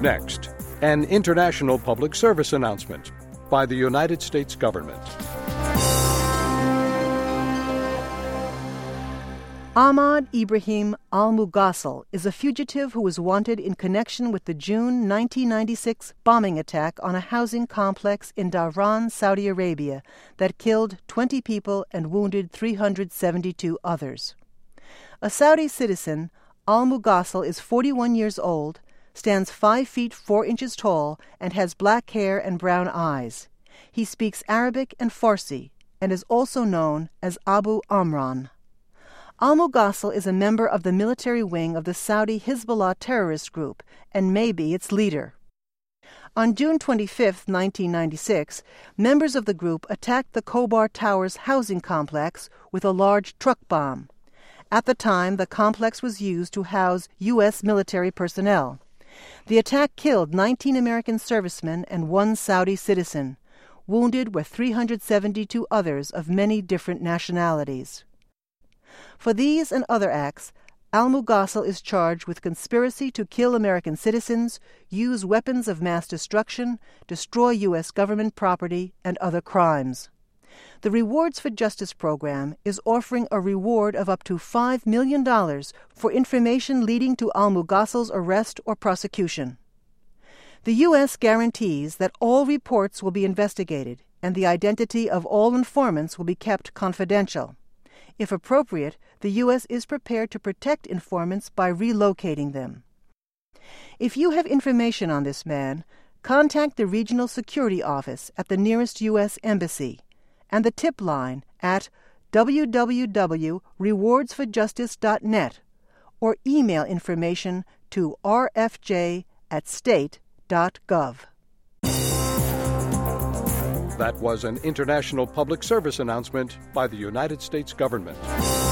Next, an international public service announcement by the United States government. Ahmad Ibrahim al-Mughasal is a fugitive who was wanted in connection with the June 1996 bombing attack on a housing complex in Dhahran, Saudi Arabia, that killed 20 people and wounded 372 others. A Saudi citizen, al-Mughasal is 41 years old, stands 5 feet 4 inches tall, and has black hair and brown eyes. He speaks Arabic and Farsi, and is also known as Abu Amran. Al-Mughasal is a member of the military wing of the Saudi Hezbollah terrorist group and may be its leader. On June 25, 1996, members of the group attacked the Khobar Towers housing complex with a large truck bomb. At the time, the complex was used to house U.S. military personnel. The attack killed 19 American servicemen and 1 Saudi citizen. Wounded were 372 others of many different nationalities. For these and other acts, al-Mughasal is charged with conspiracy to kill American citizens, use weapons of mass destruction, destroy U.S. government property, and other crimes. The Rewards for Justice program is offering a reward of up to $5 million for information leading to al-Mughasal's arrest or prosecution. The U.S. guarantees that all reports will be investigated and the identity of all informants will be kept confidential. If appropriate, the U.S. is prepared to protect informants by relocating them. If you have information on this man, contact the Regional Security Office at the nearest U.S. Embassy and the tip line at www.rewardsforjustice.net or email information to rfj@state.gov. That was an international public service announcement by the United States government.